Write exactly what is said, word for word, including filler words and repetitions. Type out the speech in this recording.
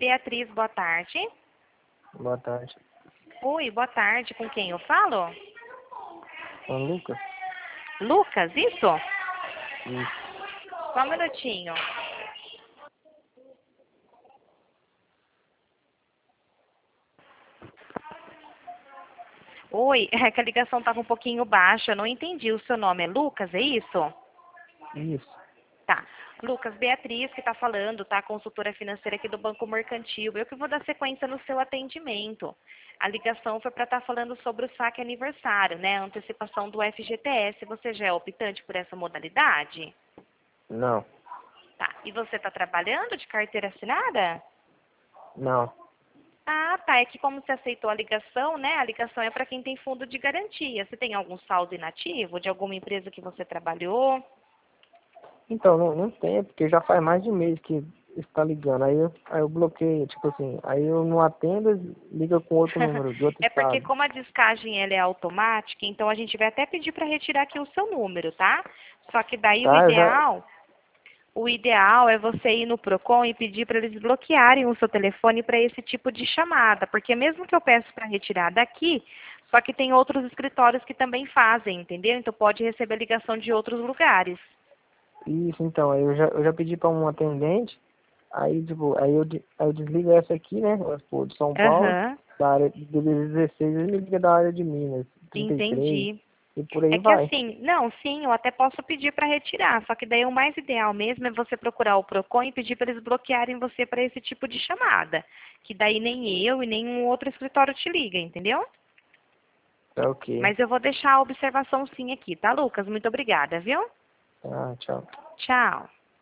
Beatriz, boa tarde. Boa tarde. Oi, boa tarde. Com quem eu falo? Com o Lucas? Lucas, isso? Isso. Só um minutinho. Oi, é que a ligação estava um pouquinho baixa, eu não entendi. O seu nome é Lucas, é isso? Isso. Tá. Lucas, Beatriz que está falando, tá? Consultora financeira aqui do Banco Mercantil. Eu que vou dar sequência no seu atendimento. A ligação foi para estar falando sobre o saque aniversário, né? A antecipação do F G T S. Você já é optante por essa modalidade? Não. Tá. E você está trabalhando de carteira assinada? Não. Ah, tá. É que como você aceitou a ligação, né? A ligação é para quem tem fundo de garantia. Você tem algum saldo inativo de alguma empresa que você trabalhou? Então, não, não tem, porque já faz mais de um mês que está ligando. Aí eu, aí eu bloqueio, tipo assim, aí eu não atendo, liga com outro número, de outro É porque estado. como a descagem ela é automática, então a gente vai até pedir para retirar aqui o seu número, tá? Só que daí o Tá, eu já... ideal, o ideal é você ir no Procon e pedir para eles bloquearem o seu telefone para esse tipo de chamada, porque mesmo que eu peço para retirar daqui, só que tem outros escritórios que também fazem, entendeu? Então pode receber ligação de outros lugares. Isso, então, aí eu já, eu já pedi para um atendente, aí, tipo, aí eu, de- aí eu desligo essa aqui, né, pô, de São Paulo, Aham, da área de dezesseis, ele me liga da área de Minas, trinta e três, entendi. e por aí É que vai. assim, não, sim, eu até posso pedir para retirar, só que daí o mais ideal mesmo é você procurar o Procon e pedir para eles bloquearem você para esse tipo de chamada, que daí nem eu e nenhum outro escritório te liga, entendeu? Tá ok. Mas eu vou deixar a observação sim aqui, tá, Lucas? Muito obrigada, viu? Ah, tchau. Tchau.